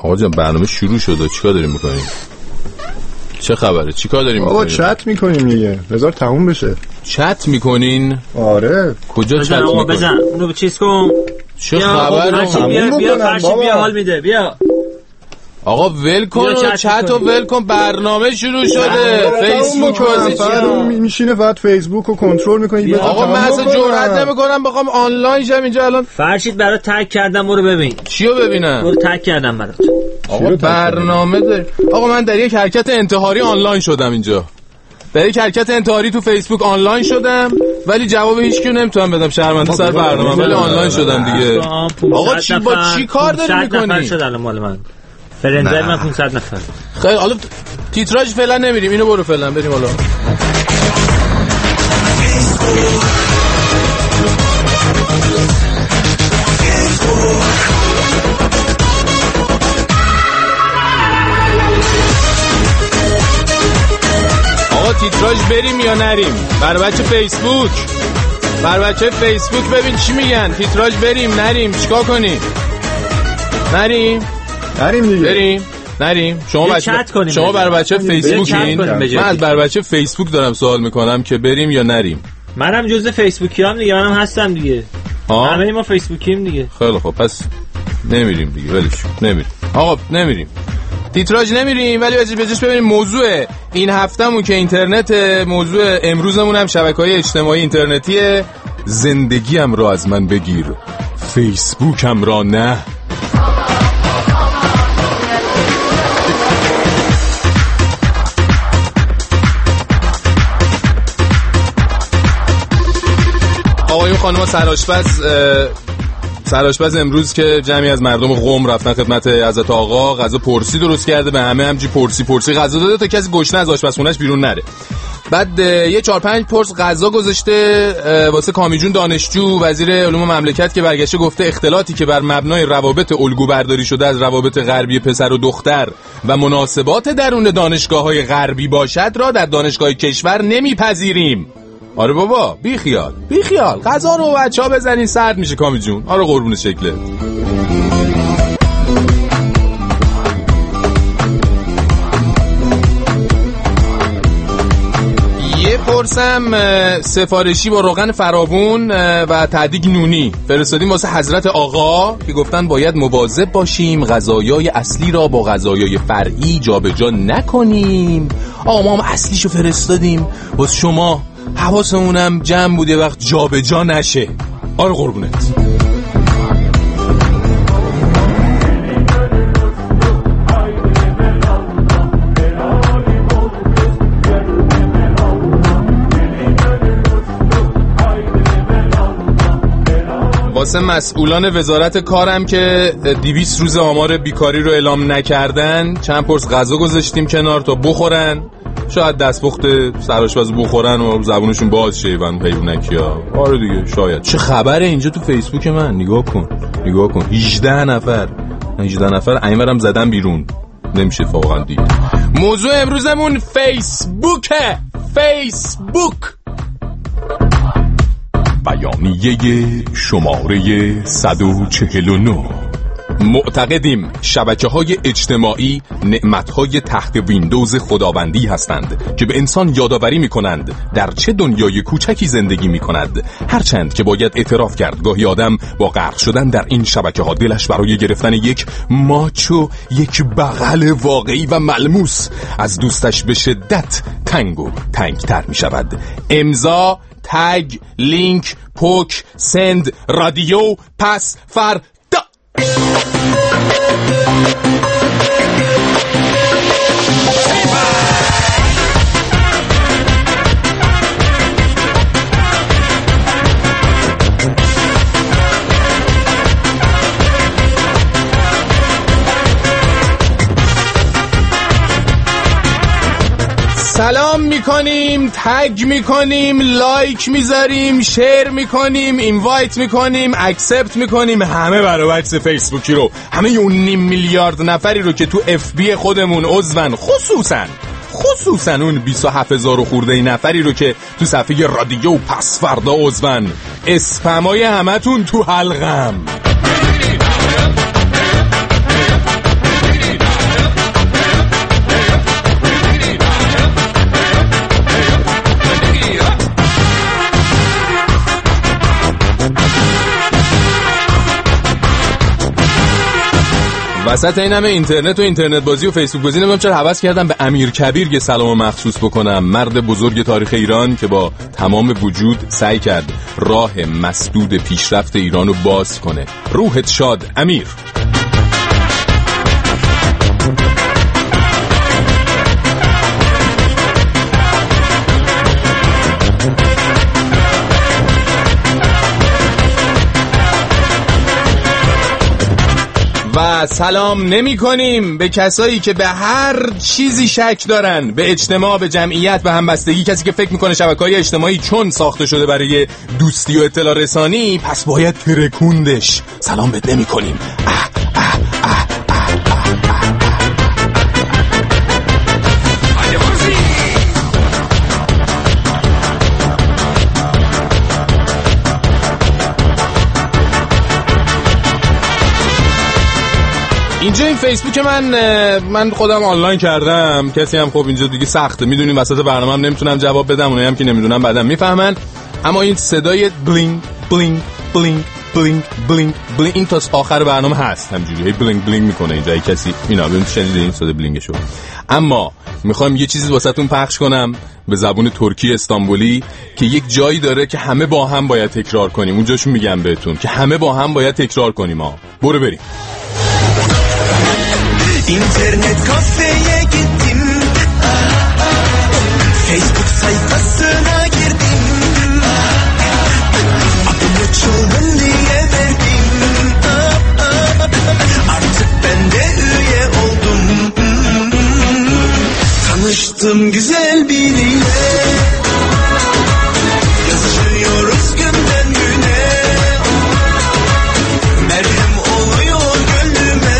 آقا جان برنامه شروع شده، چیکار داریم میکنیم؟ چه خبره؟ چیکار داریم میکنیم؟ آقا چت میکنیم دیگه، بذار تموم بشه. چت میکنین؟ آره. کجا چت میکنین؟ بزن اونو چیز کن. چه خبره؟ بیا فرشی بیا حال میده بیا. آقا ول کن چت و ول کن، برنامه شروع شده. فیسبوک واسه میشینه فقط فیسبوک رو کنترل میکنی. آقا من اصلا جرئت نمیکنم بخوام آنلاین شم اینجا الان. فرشید برات تگ کردم، برو ببین. چیو ببینم؟ برو تگ کردم برات. آقا برنامه داری. آقا من در یک حرکت انتحاری آنلاین شدم اینجا. در یک حرکت انتحاری تو فیسبوک آنلاین شدم ولی جواب هیچ کیو نمیتونم بدم، شرمنده سر برنامه، ولی آنلاین شدم دیگه. آقا چی با چی کار داری میکنی؟ شد الان مال من. فرندای من 500 نفر. خیلی حالا تیتراژ فعلا نمیریم، اینو برو فعلا بریم حالا. آقا تیتراژ بریم یا نریم؟ بر بچه فیسبوک، بر بچه فیسبوک ببین چی میگن. تیتراژ بریم نریم چیکار کنیم؟ نریم دیگه. بریم نریم. شما بر بچه فیسبوکین؟ من از بر بچه فیسبوک دارم سوال میکنم که بریم یا نریم. منم جزء فیسبوکیام دیگه، منم هستم دیگه. همه ما فیسبوکیم دیگه. خیلی خب پس نمیریم دیگه، ولش نمیریم. آقا نمیریم تیتراژ نمیریم، ولی بجاش ببینیم موضوع این هفتهمون که اینترنت، موضوع امروزمون هم شبکه‌های اجتماعی اینترنتیه. زندگیم را از من بگیر، فیسبوکم را نه. آقایون خانم‌ها، سرآشپز امروز که جمعی از مردم قم رفتن خدمت حضرت آقا، غذا پرسی درست کرده، به همه همجی پرسی غذا داده تا کسی گشنه از آشپزخونه‌اش بیرون نره. بعد یه 4-5 پرس غذا گذاشته واسه کامیجون دانشجو، وزیر علوم مملکت که برگشته گفته اختلاطی که بر مبنای روابط الگو برداری شده از روابط غربی پسر و دختر و مناسبات درون دانشگاه‌های غربی باشد را در دانشگاه کشور نمیپذیریم. آره بابا بی خیال غذا رو بچه‌ها بزنین سرد میشه کامی جون. آره قربون شکلت. یه پرسم سفارشی با روغن فراوون و تعدیگ نونی فرستادیم واسه حضرت آقا که گفتن باید مواظب باشیم غذایای اصلی را با غذایای فرعی جابجا نکنیم. آقا ما هم اصلیشو فرستادیم واسه شما، حواسمونم جمع بود یه وقت جا به جا نشه. آره قربونت. واسه مسئولان وزارت کارم که 200 روز آمار بیکاری رو اعلام نکردن چند پرس غذا گذاشتیم کنار تا بخورن، شاید دستپخت سرآشپز بخورن و زبونشون باز شه حیوانکیا. آره دیگه شاید. چه خبره اینجا تو فیسبوک من؟ نگاه کن 18 نفر اینورم زدن بیرون، نمیشه واقعا دیگه. موضوع امروزمون فیسبوکه. فیسبوک بیانیه شماره 149. معتقدیم شبکه‌های اجتماعی نعمت‌های تحت ویندوز خداوندی هستند که به انسان یادآوری می‌کنند در چه دنیای کوچکی زندگی می‌کند، هرچند که باید اعتراف کرد گاهی آدم با غرق شدن در این شبکه‌ها دلش برای گرفتن یک ماچ و یک بغل واقعی و ملموس از دوستش به شدت تنگ و تنگ‌تر می‌شود. امضا، تگ، لینک، پوک، سند، رادیو، پس، فر سلام میکنیم، تگ میکنیم، لایک میذاریم، شیر میکنیم، اینوایت میکنیم، اکسپت میکنیم، همه برای عکس فیسبوکی رو، همه اون 9 میلیارد نفری رو که تو اف بی خودمون عضون، خصوصا اون 27,000 خورده نفری رو که تو صفحه رادیو پس فردا عضون، اسپمای همتون تو حلقم. وسط این همه اینترنت و اینترنت بازی و فیسبوک بازی نمیدونم چرا هوس کردم به امیر کبیر یه سلام مخصوص بکنم. مرد بزرگ تاریخ ایران که با تمام وجود سعی کرد راه مسدود پیشرفت ایرانو باز کنه. روحت شاد امیر. و سلام نمی کنیم به کسایی که به هر چیزی شک دارن، به اجتماع، به جمعیت، به همبستگی. کسی که فکر میکنه شبکه‌های اجتماعی چون ساخته شده برای دوستی و اطلاع رسانی پس باید ترکوندش. سلام بد نمی کنیم. اینجا این فیسبوک من خودم آنلاین کردم. کسی هم خب اینجا دیگه سخته، میدونیم وسط برنامه‌ام نمیتونم جواب بدم، اونایی هم که نمیدونم بعدم میفهمن. اما این صدای بلینگ بلینگ بلینگ بلینگ بلینگ بلینگ این تا آخر برنامه هست، همینجوری هی بلینگ بلینگ میکنه اینجا. کسی اینا ببین شنیدین این صدای بلینگشو؟ اما میخوام یه چیزی واسهتون پخش کنم به زبون ترکی استانبولی که یک جایی داره که همه با هم باید تکرار کنیم. اونجاشو میگم بهتون که همه با هم باید تکرار کنیم. برو بریم. İnternet kafeye gittim, Facebook sayfasına girdim, adımı çılgın diye verdim, artık ben de üye oldum, tanıştım güzel biriyle, yazışıyoruz günden güne, merhem oluyor gönlüme.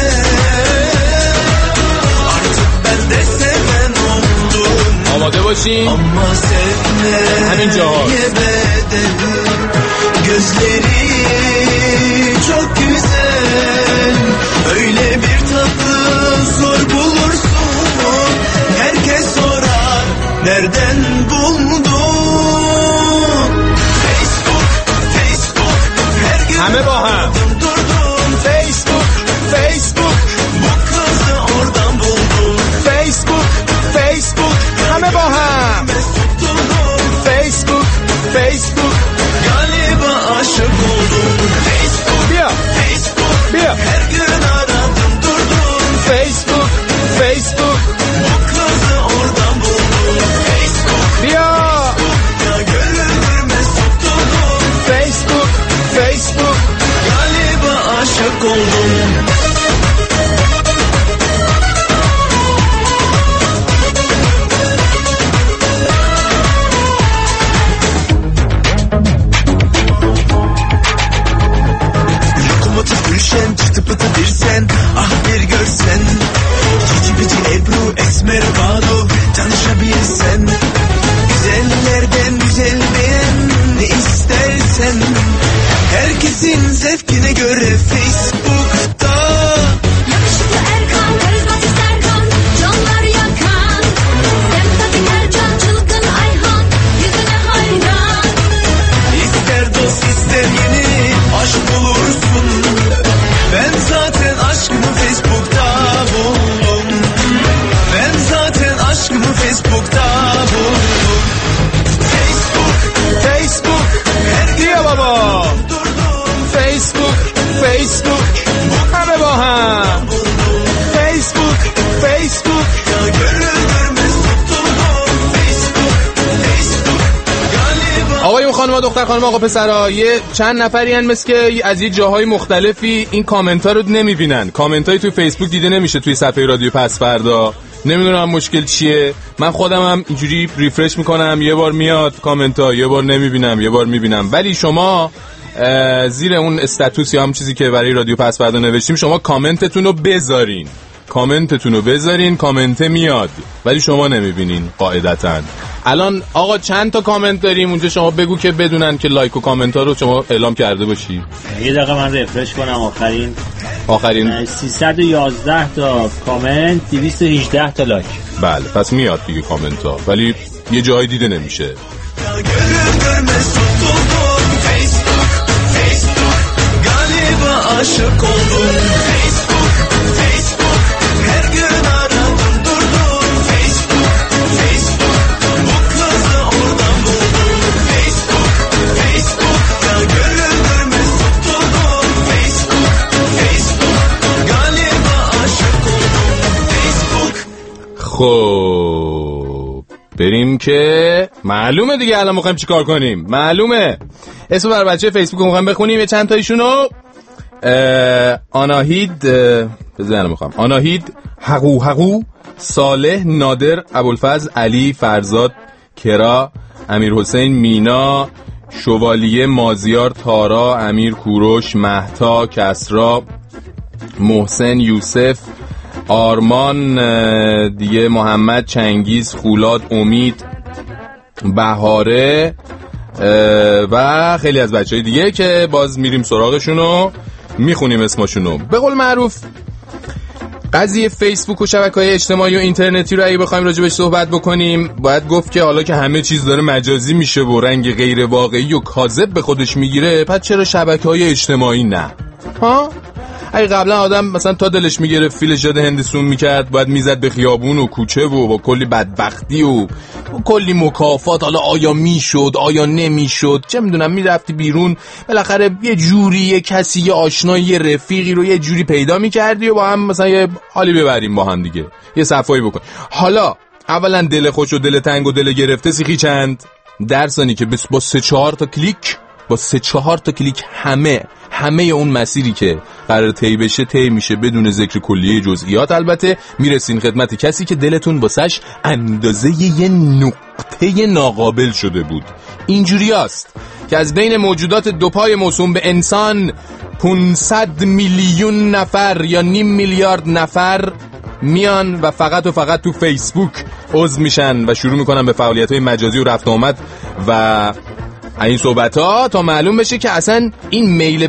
آماده باشین همین جاها. Gözleri çok güzel, öyle bir tatlı zor bulursun. Herkes sorar nereden buldun? Facebook, Facebook, her gün همه با هم. Durdum Facebook, Facebook, bu kızı oradan buldum. Facebook, Facebook, همه با هم. Facebook, Facebook, galiba aşık oldum. Facebook, بیا Facebook, بیا. her gün aradım durdum. Facebook, Facebook, bu kızı oradan buldum. Facebook, بیا ya gönlüme sokturdum. Facebook, Facebook, galiba aşık oldum. Çıtı pıtı bir sen, ah bir görsen. Cici bici Ebru, Esmer Badu, tanışabilsen. Güzellerden güzel beğen, ne istersen. Herkesin zevkine göre Facebook'ta. Yakışıklı Erkan, karizmatik Serkan, canlar yakan. Sempatik Ercan, çılgın Ayhan, yüzüne hayran. İster dost ister yeni aşk bulursun. Ben zaten aşkımı Facebook'ta buldum. Ben zaten aşkımı Facebook'ta buldum. Facebook, Facebook, her gün بیا بابا. durdum. Facebook, Facebook, همه با هم. Facebook, Facebook, ya görür görmez tutuldum. Facebook, Facebook, galiba. آقایون خانم دختر خانم آقا پسرا، یه چند نفری هن مثل که از یه جاهای مختلفی این کامنت ها رو نمیبینن. کامنت های توی فیسبوک دیده نمیشه توی صفحه رادیو پس فردا. نمیدونم مشکل چیه. من خودم هم اینجوری ریفرش میکنم، یه بار میاد کامنت ها، یه بار نمیبینم، یه بار میبینم. ولی شما زیر اون استاتوس یا هم چیزی که برای رادیو پس فردا نوشتیم شما کامنتتون رو بذارین. کامنت میاد ولی شما نمیبینین قاعدتاً. الان آقا چند تا کامنت داریم اونجا؟ شما بگو که بدونن که لایک و کامنت ها رو شما اعلام کرده باشی. یه دقیقه من رفرش کنم. آخرین 311 تا کامنت، 218 تا لایک. بله پس میاد دیگه کامنت ها، ولی یه جایی دیده نمیشه. Facebook, galiba aşık oldum. Facebook, خب بریم که معلومه دیگه الان میخوایم چی کار کنیم. معلومه اسم بر بچه فیسبوک رو میخوایم بخونیم. یه چند تایشونو آناهید حقو صالح نادر ابوالفضل علی فرزاد کرا امیر حسین مینا شوالیه مازیار تارا امیر کوروش مهتا کسرا محسن یوسف آرمان دیگه محمد چنگیز خولاد امید بهاره و خیلی از بچهای دیگه که باز میریم سراغشونو میخونیم اسمشونو. به قول معروف قضیه فیسبوک و شبکه‌های اجتماعی و اینترنتی رو اگه بخوایم راجبش صحبت بکنیم باید گفت که حالا که همه چیز داره مجازی میشه و رنگ غیر واقعی و کاذب به خودش میگیره، پس چرا شبکه‌های اجتماعی نه؟ ها؟ اگه قبلا آدم مثلا تا دلش میگرفت فیلش یاد هندسون میکرد باید میزد به خیابون و کوچه و با کلی بدبختی و کلی مکافات، حالا آیا میشد آیا نمیشد چه میدونم، میرفتی بیرون بالاخره یه جوری یه کسی یه آشنایی یه رفیقی رو یه جوری پیدا میکردی و با هم مثلا یه حالی ببریم با هم دیگه یه صفایی بکن. حالا اولا دل خوش و دل تنگ و دل گرفته سیخی چند درسانی که با 3-4 تا کلیک همه اون مسیری که قرار طی بشه طی میشه بدون ذکر کلیه جزئیات. البته میرسین خدمت کسی که دلتون واسش اندازه یه نقطه ناقابل شده بود. اینجوری است که از بین موجودات دو پای موسوم به انسان 500 میلیون نفر یا نیم میلیارد نفر میان و فقط تو فیسبوک عضو میشن و شروع میکنن به فعالیت‌های مجازی و رفت آمد و این صحبت‌ها تا معلوم بشه که اصلا این میل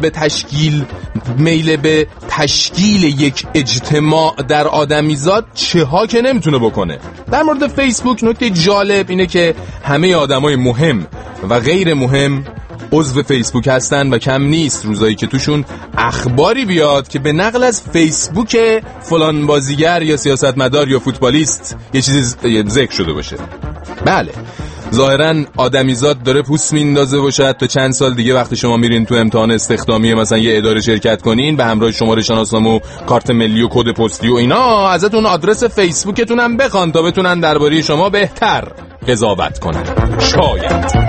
به تشکیل یک اجتماع در آدمیزاد چه ها که نمیتونه بکنه. در مورد فیسبوک نکته جالب اینه که همه آدمای مهم و غیر مهم عضو فیسبوک هستن و کم نیست روزایی که توشون اخباری بیاد که به نقل از فیسبوک فلان بازیگر یا سیاستمدار یا فوتبالیست یه چیزی ذکر شده باشه. بله ظاهراً آدمیزاد داره پوست میندازه و شاید تا چند سال دیگه وقتی شما میرین تو امتحان استخدامی مثلا یه اداره شرکت کنین به همراه شماره شناسنامه و کارت ملی و کد پستی و اینا ازتون آدرس فیسبوکتون هم بخوان تا بتونن درباره شما بهتر قضاوت کنن. شاید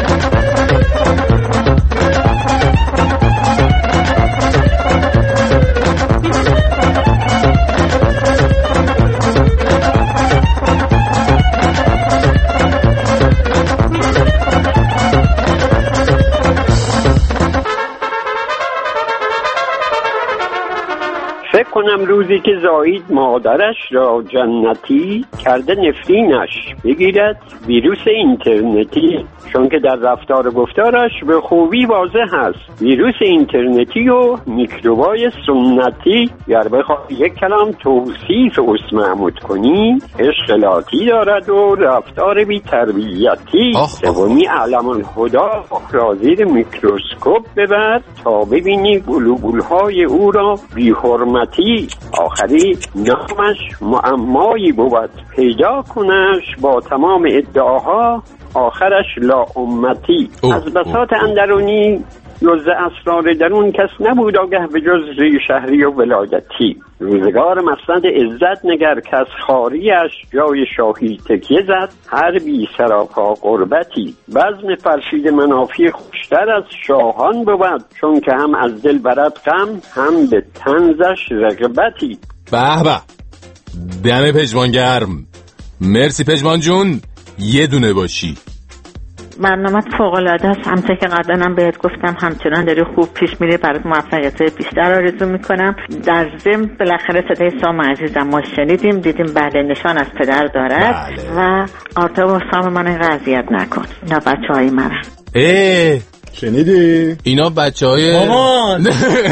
کنم روزی که زاید مادرش را جنتی کرده نفرینش بگیرد ویروس اینترنتی، چون که در رفتار و گفتارش به خوبی واضح است. ویروس اینترنتی و میکروبای سنتی گر بخوای یک کلام توصیف اس محمود کنی اشغالاتی دارد و رفتار بی تربیتی. سومی علم الهدا را زیر میکروسکوپ ببر تا ببینی گلوبولهای او را بی حرمتی. آخری نامش معمایی بود پیدا کنش با تمام ادعاها آخرش لا امتی. از بساط اندرونی جز اسرار درون کس نبود آگه به جز ری شهری و ولایتی. روزگار مسند عزت نگر کس خاریش جای شاهی تکیه زد هر بی سراپا قربتی. بزم فرشید منافی خوشتر از شاهان بود چون که هم از دل برد غم هم به طنزش رغبتی. به به دم پژمان گرم. مرسی پژمان جون، یه دونه باشی. برنامه فوق‌العاده است. همچنین که قبلا هم بهت گفتم همچنان داری خوب پیش میری، برات موفقیت‌های بیشتر آرزو میکنم. در ضمن بالاخره صدای سام عزیزم ما شنیدیم دیدیم بله نشان از پدر دارد. بله. و آرتا و سام من این اذیت نکن، اینا بچه‌های منن. شنیدی؟ اینا بچه‌های مامان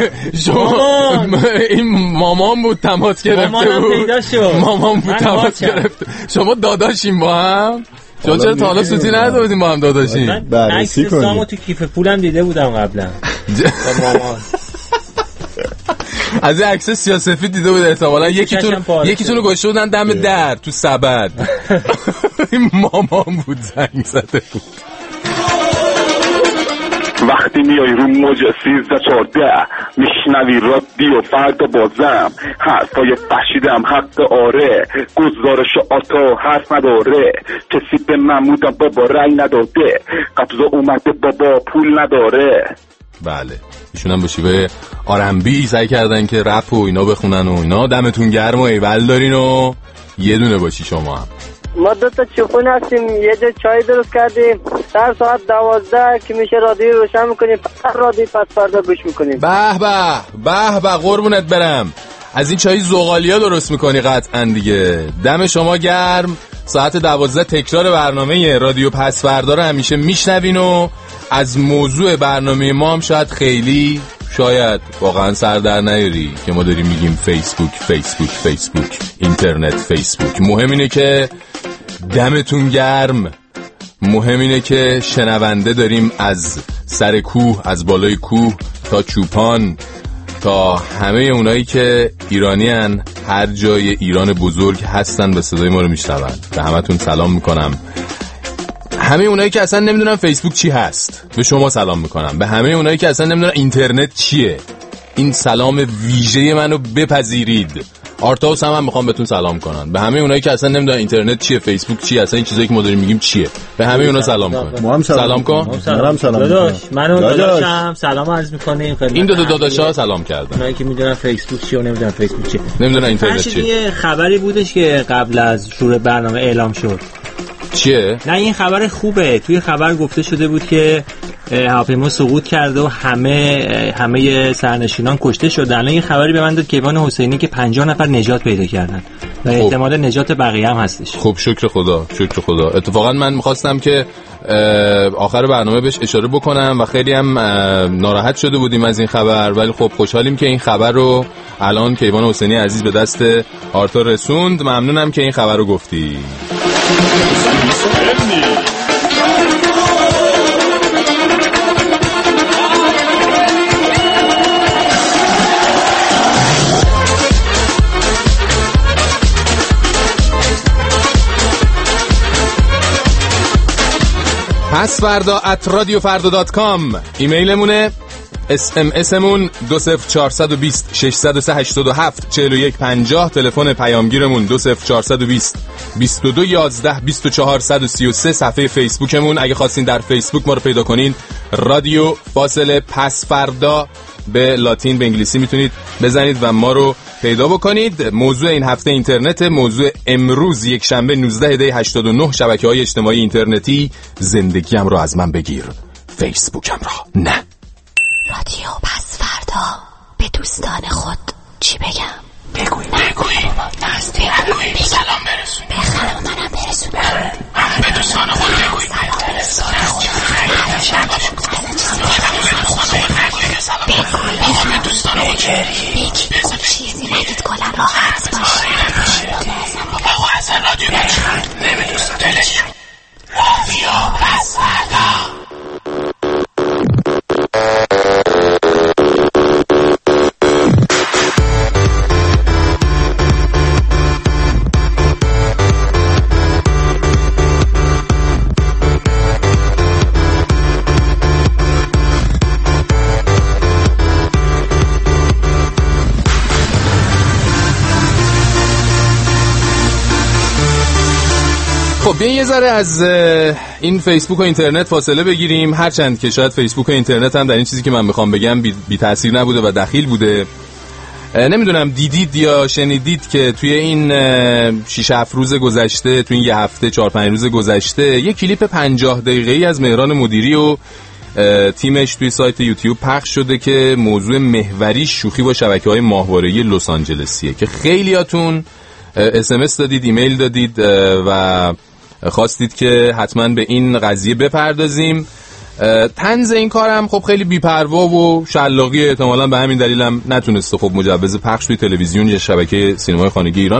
این مامان بود تماس گرفته بود. مامان بود تماس گرفته. شما داداشیم با هم؟ شما چرا تا حالا سوتی ندادیم با هم داداشیم؟ بررسی کنیم. سامو تو کیف پولم دیده بودم قبلا با مامان. از این عکس سیاه‌سفید دیده بود احتمالاً یکیتون رو گذاشته بودن دم در تو سبد. این مامان بود زنگ زده بود. وقتی میای رو موج 1314 میشنوی رادیو فردا بازم حرفای فشیدم حق آره گزارش آتا حرف نداره کسی به محمودم بابا رای نداده قبضا اومده بابا پول نداره. بله ایشون هم به شیوه آرنبی سعی کردن که رپ و اینا بخونن و اینا. دمتون گرم و ایول دارین و یه دونه باشی شما هم. ما 2 تا چوپون هستیم یه جا چای درست کردیم سر ساعت 12 که میشه رادیو روشن میکنیم فقط رادیو پس فردا گوش میکنیم. به به به قربونت برم. از این چای زغالیا درست میکنی قطعا دیگه. دم شما گرم. ساعت 12 تکرار برنامه رادیو پس فردا رو همیشه میشنوین و از موضوع برنامه ما هم شاید واقعا سر در نیاری که ما داریم میگیم فیسبوک اینترنت فیسبوک. مهم اینه که دمتون گرم. مهم اینه که شنونده داریم از سر کوه، از بالای کوه تا چوپان تا همه اونایی که ایرانی هن هر جای ایران بزرگ هستن به صدای ما رو میشنون. به همتون سلام میکنم. همه اونایی که اصلا نمیدونن فیسبوک چی هست به شما سلام میکنم. به همه اونایی که اصلا نمیدونن اینترنت چیه این سلام ویژه منو بپذیرید. آرتاوس هم میخوام بهتون سلام کنن. به همه اونایی که اصلا نمیدونن اینترنت چیه، فیسبوک چیه، اصلا این چیزایی که ما داریم میگیم چیه، به همه اونا سلام کن. ما هم سلام کن. داداش منو داداشم سلام عرض میکنیم. این دو داداشا سلام کردن. اونایی که میدونن فیسبوک چیه و نمیدونن فیسبوک چیه، نمیدونن اینترنت چیه. یه خبری بودش که قبل از شروع برنامه اعلام شد. چیه؟ نه این خبر خوبه. توی خبر گفته شده بود که هواپیما سقوط کرده و همه سرنشینان کشته شدن. الان این خبری به من داد کیوان حسینی که 50 نفر نجات پیدا کردن و احتمال نجات بقیه هم هستش. خب شکر خدا. اتفاقا من می‌خواستم که آخر برنامه بهش اشاره بکنم و خیلی هم ناراحت شده بودیم از این خبر، ولی خب خوشحالیم که این خبر رو الان کیوان حسینی عزیز به دست آرتا رسوند. ممنونم که این خبر رو گفتی. پس فردا @radiofarda.com ایمیلمونه. SMS-مون 20420 603 87 41 50. تلفن پیامگیرمون 20420 22 11 24 133. صفحه فیسبوکمون اگه خواستین در فیسبوک ما رو پیدا کنین رادیو فاصله پس فردا به لاتین به انگلیسی میتونید بزنید و ما رو پیدا بکنید. موضوع این هفته اینترنت. موضوع امروز یک شنبه 19/89 شبکه‌های اجتماعی اینترنتی. زندگیم رو از من بگیر، فیسبوکم رو نه. رادیو پس فردا به دوستان خود چی بگم؟ بگوی نستی بگوی سلام برسون بخرم منم برسون همه به دوستان خود بگوی سلام برسون به دوستان خود بگوی چیزی نگید کلا راحت باشی بابا اصلا رادیو بچون نمی دوستان دلشون رادیو پس فردا. خب بیاین یه ذره از این فیسبوک و اینترنت فاصله بگیریم، هرچند که شاید فیسبوک و اینترنت هم در این چیزی که من میخوام بگم بی تأثیر نبوده و دخیل بوده. نمیدونم دیدید یا شنیدید که توی این 6-7 روز گذشته، توی این یه هفته 4-5 روز گذشته یه کلیپ 50 دقیقه‌ای از مهران مدیری و تیمش توی سایت یوتیوب پخش شده که موضوع محوری شوخی با شبکه‌های ماهواره‌ای لس آنجلسیه که خیلیاتون SMS دادید، ایمیل دادید و خواستید که حتما به این قضیه بپردازیم. طنز این کارم خب خیلی بی‌پروا و شلاقی، احتمالاً به همین دلیل هم نتونسته خب مجوز پخش توی تلویزیون یا شبکه سینمای خانگی ایران